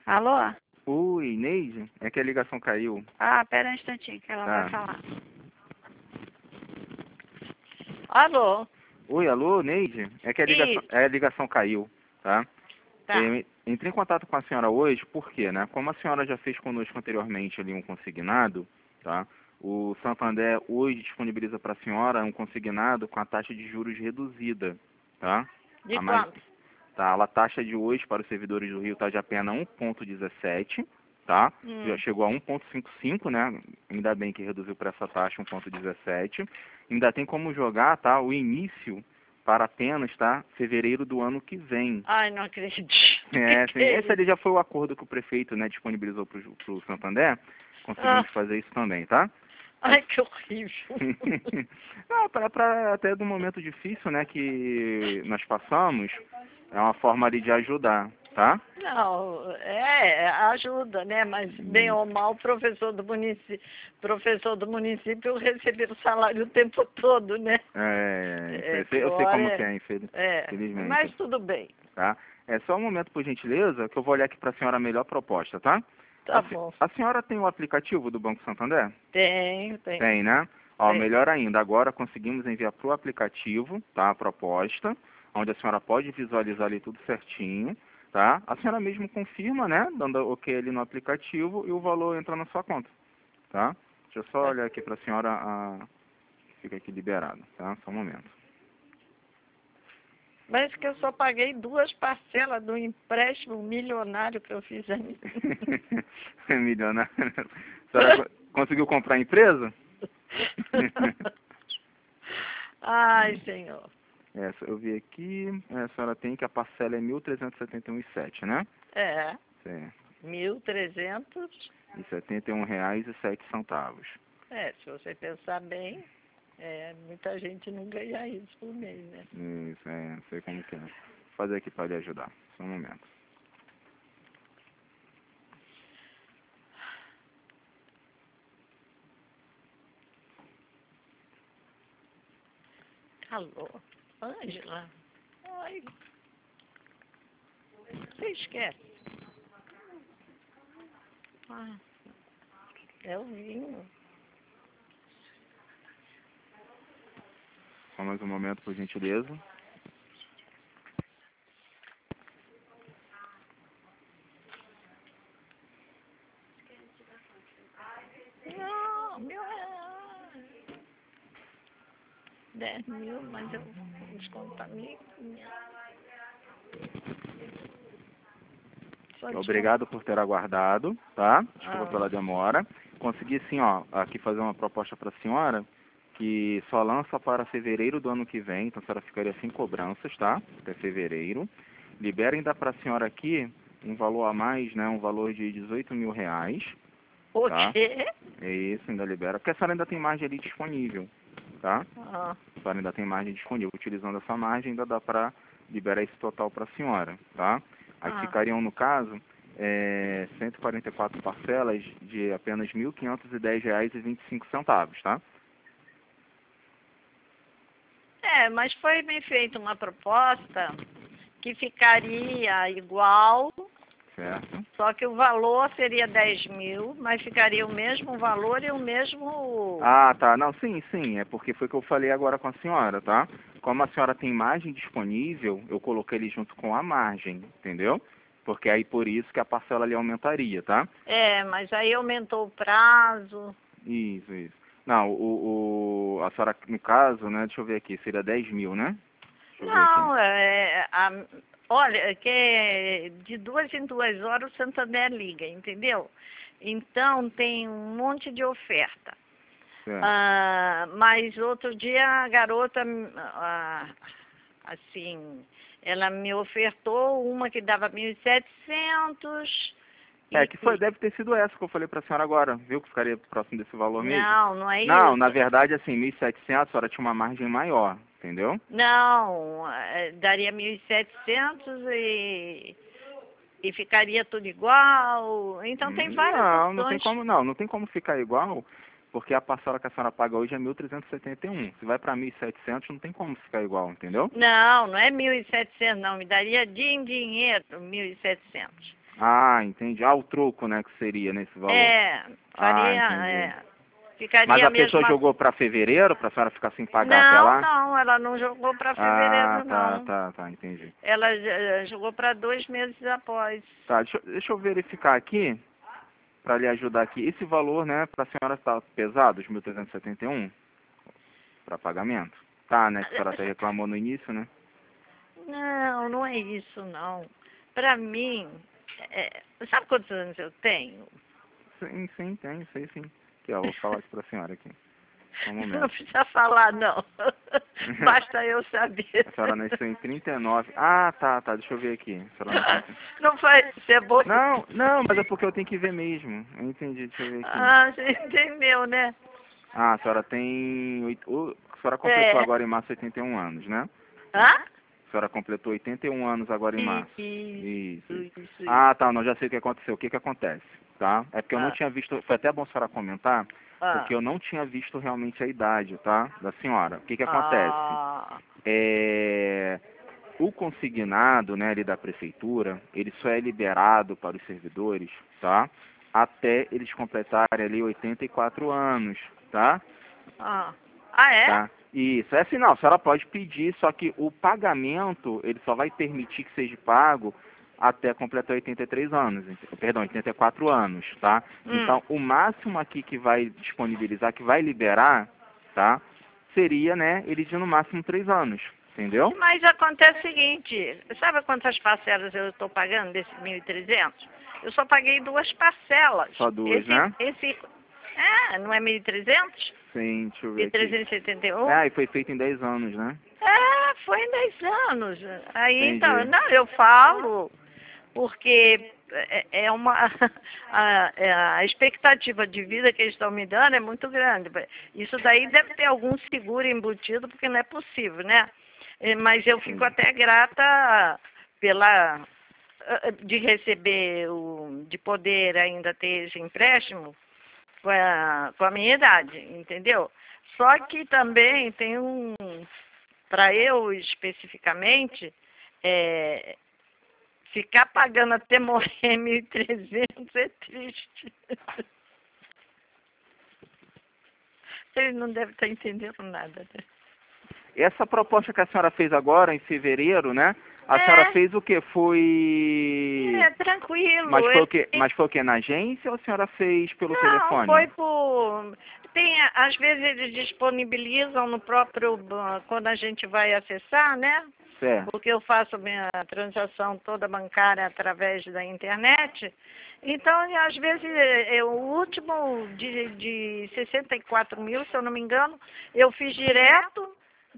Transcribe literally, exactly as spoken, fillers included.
Alô? Oi, Neide? É que a ligação caiu. Ah, pera um instantinho que ela Tá. vai falar. Alô? Oi, alô, Neide? É que a ligação, Isso. é, a ligação caiu, tá? Tá. Eu entrei em contato com a senhora hoje, por quê, né? Como a senhora já fez conosco anteriormente ali um consignado, tá? O Santander hoje disponibiliza para a senhora um consignado com a taxa de juros reduzida, tá? De A mais, quanto? tá? A taxa de hoje para os servidores do Rio está de apenas um vírgula dezessete, tá? Já Hum. chegou a um vírgula cinquenta e cinco, né? Ainda bem que reduziu para essa taxa um vírgula dezessete. Ainda tem como jogar, tá? O início para apenas, tá? Fevereiro do ano que vem. Ai, não acredito. É, Que sim. que é Esse isso? ali já foi o acordo que o prefeito, né, disponibilizou para o Santander. Ah, Conseguimos fazer isso também, tá? Mas... ai, que horrível. Não, pra, pra, até do momento difícil, né, que nós passamos, é uma forma ali de ajudar, tá? Não, é, ajuda, né? Mas bem Isso. ou mal, professor do município, professor do município recebe o salário o tempo todo, né? É, É, eu sei, eu sei pior como que é, é, infeliz- é, mas infelizmente, tudo bem. tá? É só um momento, por gentileza, que eu vou olhar aqui para a senhora a melhor proposta, tá? A, Tá se- bom. a senhora tem o aplicativo do Banco Santander? Tenho, tenho, Tem, né? Ó, tenho. melhor ainda, agora conseguimos enviar para o aplicativo, tá? A proposta, onde a senhora pode visualizar ali tudo certinho, tá? A senhora mesmo confirma, né? Dando ok ali no aplicativo e o valor entra na sua conta, tá? Deixa eu só Tá. olhar aqui para a senhora, a... fica aqui liberado, tá? Só um momento. Mas que eu só paguei duas parcelas do empréstimo milionário que eu fiz a mim. Milionário. A senhora co- conseguiu comprar a empresa? Ai, senhor. Essa, eu vi aqui, a senhora tem que a parcela é mil trezentos e setenta e um e sete, né? É, Certo. mil trezentos. E setenta e um reais e sete centavos. É, se você pensar bem, é, muita gente não ganha isso por mês, né? Isso, é, não sei como que é. Vou fazer aqui para lhe ajudar. Só um momento. Alô, Ângela. Ai, você esquece. Ah, é o vinho. Só mais um momento, por gentileza. Não, mil reais. Dez mil, mas eu vou descontar mil. Só descontar. Obrigado por ter aguardado, tá? Desculpa Ah, pela demora. Consegui sim, ó, aqui fazer uma proposta para a senhora que só lança para fevereiro do ano que vem, então a senhora ficaria sem cobranças, tá? Até fevereiro. Libera ainda para a senhora aqui um valor a mais, né? Um valor de dezoito mil reais, o tá? quê? É isso, ainda libera. Porque a senhora ainda tem margem ali disponível, tá? Ah, A senhora ainda tem margem disponível. Utilizando essa margem, ainda dá para liberar esse total para a senhora, tá? Aí ah. ficariam, no caso, é, cento e quarenta e quatro parcelas de apenas mil quinhentos e dez reais e vinte e cinco centavos, tá? É, mas foi me feita uma proposta que ficaria igual, Certo? só que o valor seria dez mil, mas ficaria o mesmo valor e o mesmo... Ah, tá. Não, sim, sim. É porque foi o que eu falei agora com a senhora, tá? Como a senhora tem margem disponível, eu coloquei ele junto com a margem, entendeu? Porque aí por isso que a parcela ali aumentaria, tá? É, mas aí aumentou o prazo. Isso, isso. Não, o, o, a senhora, no caso, né, deixa eu ver aqui, seria dez mil, né? Deixa eu ver aqui. Não, é, a, olha, que é de duas em duas horas o Santander liga, entendeu? Então tem um monte de oferta. Certo. Ah, mas outro dia a garota, ah, assim, ela me ofertou uma que dava mil e setecentos. É, E, que foi, deve ter sido essa que eu falei pra senhora agora, viu? Que ficaria próximo desse valor mesmo. não, não é Não, na isso. verdade, assim, mil e setecentos, a senhora tinha uma margem maior, entendeu? Não, eh, daria mil e setecentos e, e ficaria tudo igual. Então tem Hum, várias Não, não tem opções. como, não, não tem como ficar igual, porque a parcela que a senhora paga hoje é mil trezentos e setenta e um. Se vai pra mil e setecentos, não tem como ficar igual, entendeu? Não, não é mil e setecentos não, me daria de em dinheiro mil e setecentos. Ah, entendi. Ah, o troco, né, que seria nesse valor. É, faria, Ah, entendi. é, ficaria Mas a mesmo. pessoa jogou para fevereiro, para a senhora ficar sem pagar até Não, lá? não, ela não jogou para Ah, fevereiro, tá, não. tá, tá, entendi. Ela eh, jogou para dois meses após. Tá, deixa, eu- deixa eu verificar aqui, para lhe ajudar aqui. Esse valor, né, para a senhora está pesado, os mil trezentos e setenta e um, para pagamento? Tá, né, que a senhora até reclamou no início, né? Não, não é isso, não. Para mim, é, sabe quantos anos eu tenho? Sim, sim, tem, sei sim. Aqui, ó, vou falar isso para a senhora aqui. Só um Não momento. precisa falar, não. Basta eu saber. A senhora nasceu em trinta e nove. Ah, tá, tá, deixa eu ver aqui. A senhora nasceu em... Não faz ser bom. Não, não, mas é porque eu tenho que ver mesmo. Eu entendi, deixa eu ver aqui. Ah, você entendeu, né? Ah, a senhora tem... oit- o- A senhora completou É. agora em março oitenta e um anos, né? Hã? A senhora completou oitenta e um anos agora em março. Isso, Isso, isso. isso, isso. Ah, tá, não, já sei o que aconteceu. O que que acontece, tá? É porque eu não Ah, tinha visto... Foi até bom a senhora comentar, ah, porque eu não tinha visto realmente a idade, tá? Da senhora. O que que acontece? ah, É... O consignado, né, ali da prefeitura, ele só é liberado para os servidores, tá? Até eles completarem ali oitenta e quatro anos, tá? ah. Ah, é? Tá? Isso, é assim, não, a senhora pode pedir, só que o pagamento, ele só vai permitir que seja pago até completar oitenta e três anos, ent- perdão, oitenta e quatro anos, tá? Hum. Então, o máximo aqui que vai disponibilizar, que vai liberar, tá? Seria, né, ele de no máximo três anos, entendeu? Mas acontece o seguinte, sabe quantas parcelas eu estou pagando desses mil e trezentos? Eu só paguei duas parcelas. Só duas, esse, né? Esse, é, não é mil e trezentos? Sim, deixa eu ver mil aqui. trezentos e setenta e um? É, e foi feito em dez anos, né? É, foi em dez anos. Aí, então, Entendi. não, eu falo, porque é é uma, a, é a expectativa de vida que eles estão me dando é muito grande. Isso daí deve ter algum seguro embutido, porque não é possível, né? Eh, Mas eu fico Entendi. até grata pela eh, de receber, o, de poder ainda ter esse empréstimo com a, com a minha idade, entendeu? Só que também tem um, para eu especificamente, é, ficar pagando até morrer mil e trezentos é triste. Ele não deve estar entendendo nada, né? Essa proposta que a senhora fez agora, em fevereiro, né? A É. senhora fez o quê? Foi... É, tranquilo. Mas foi o Eu- quê? Mas foi o quê? Na agência ou a senhora fez pelo Não, telefone? foi por... Tem, às vezes eles disponibilizam no próprio, ban- quando a gente vai acessar, né? Certo. Porque eu faço minha transação toda bancária através da internet. Então, às vezes, é, o último de, de sessenta e quatro mil, se eu não me engano, eu fiz direto